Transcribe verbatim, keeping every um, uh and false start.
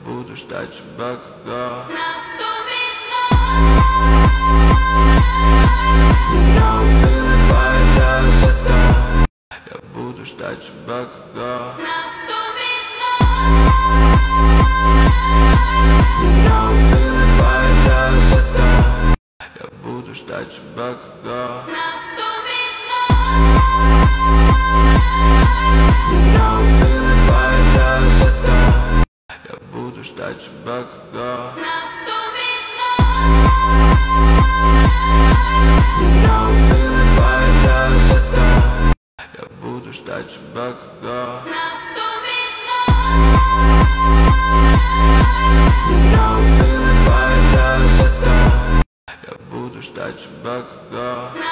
буду ждать тебя, когда Наступит меня убивает красота. Я буду ждать тебя, когда Наступит меня убивает красота. Я буду ждать тебя, когда Наступит меня убивает красота. Я буду ждать тебя, когда Наступит меня убивает красота. Я буду ждать тебя, когда Наступит меня убивает красота. Я буду ждать тебя, когда